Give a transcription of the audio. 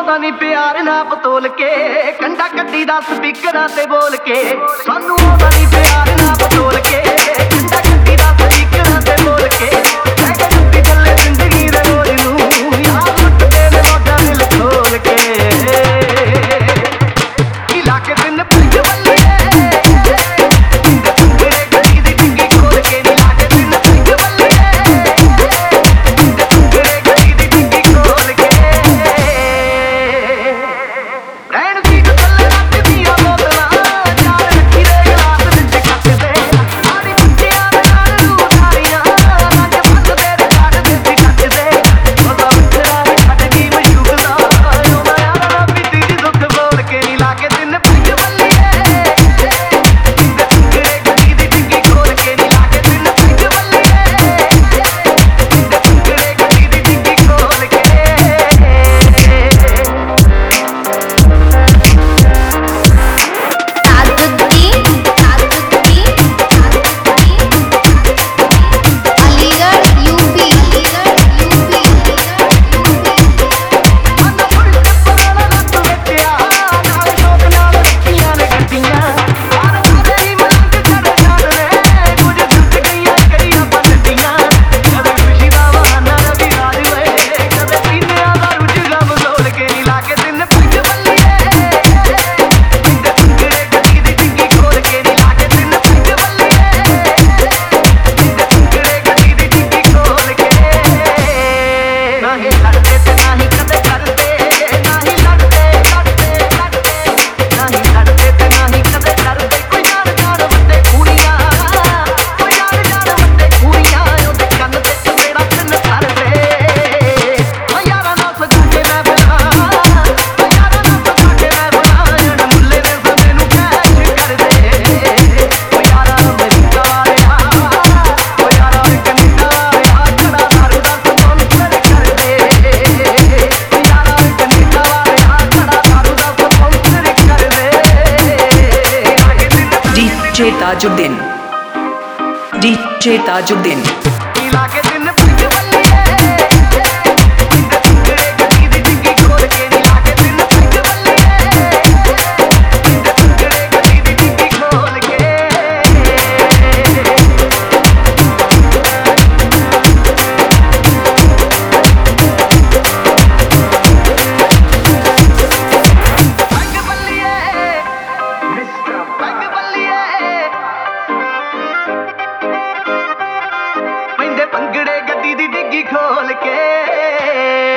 ਆਉਂਦਾ ਨੀ ਪਿਆਰ ਨਾ ਪਤੋਲ ਕੇ, ਕੰਡਾ ਕੱਢੀ ਦਾ ਸਪੀਕਰਾਂ ਤੇ ਬੋਲ ਕੇ। ਸਾਨੂੰ ਆਉਂਦਾ ਨੀ ਪਿਆਰ ਨਾ ਪਤੋਲ ਕੇ, ਕੰਡਾ ਕੱਢੀ ਦਾ ਸਪੀਕਰਾਂ ਤੇ ਬੋਲ ਕੇ। ਲੈ ਕੇ ਜੁੱਤੀ ਥੱਲੇ ਜ਼ਿੰਦਗੀ ਦੇ ਰੋਜ਼ ਨੂੰ, ਯਾਰ ਲੁੱਟਦੇ ਨੇ ਮੋਢਾ ਦਿਲ ਖੋਲ ਕੇ। ਲਾ ਕੇ ਦਿਨ ਪੰਜ ਬੱਲੀਏ, ਜਿੰਦੇ ਪੰਗੜੇ ਗੱਡੀ ਦੀ ਡਿੱਗੀ ਖੋਲ ਕੇ। ਨੀ ਲਾ ਕੇ ਦਿਨ ਪੰਜ ਬੱਲੀਏ, ਜਿੰਦੇ ਪੰਗੜੇ ਗੱਡੀ ਦੀ ਡਿੱਗੀ ਖੋਲ ਕੇ। ਰਹਿਣ ਦੀ ਥੱਲੇ ਰੱਖਦੀਆਂ ਬੋਤਲਾਂ, ਚਾਰ ਰੱਖੀ ਦੇ ਗਲਾਸ ਵਿੱਚ ਕੱਟਦੇ। ਆੜੀ ਬੱਚਿਆਂ ਦੇ ਨਾਲ ਰੂਦਾਰੀਆਂ, ਰੰਗ ਫੱਟਦੇ ਦੇ ਕੱਢਦੇ ਸੀ ਟੱਚਦੇ। ਉਹਦਾ ਵੱਖਰਾ ਹੀ ਛੱਡ ਗਈ ਮਸ਼ੂਕਦਾ, ਉਹਦਾ ਯਾਰਾਂ ਨਾਲ ਬੀਤੀ ਦੀ ਦੁੱਖ ਬੋਲ ਕੇ। ਨੀ ਲਾ ਕੇ ਦਿਨ ਪੰਜ ਬੱਲੀਏ, ਜਿੰਦੇ ਪੰਗੜੇ ਗੱਡੀ ਦੀ ਡਿੱਗੀ ਖੋਲ ਕੇ। ਨੀ ਲਾ ਕੇ ਦਿਨ ਪੰਜ ਬੱਲੀਏ, ਜਿੰਦੇ ਪੰਗੜੇ ਗੱਡੀ ਦੀ ਡਿੱਗੀ ਖੋਲ ਕੇ। अलीगढ़ यूपी। DJ Tajuddin ला के दिन पंज बल्लिए, जिंदे पंगड़े गड्डी दी डिग्गी खोल के। नी ला के दिन पंज बल्लिए, जिंदे पंगड़े गड्डी दी डिग्गी खोल के। पंज बल्लिए, मिस्टर पंज बल्लिए, पैंदे पंगड़े गड्डी दी डिग्गी खोल के।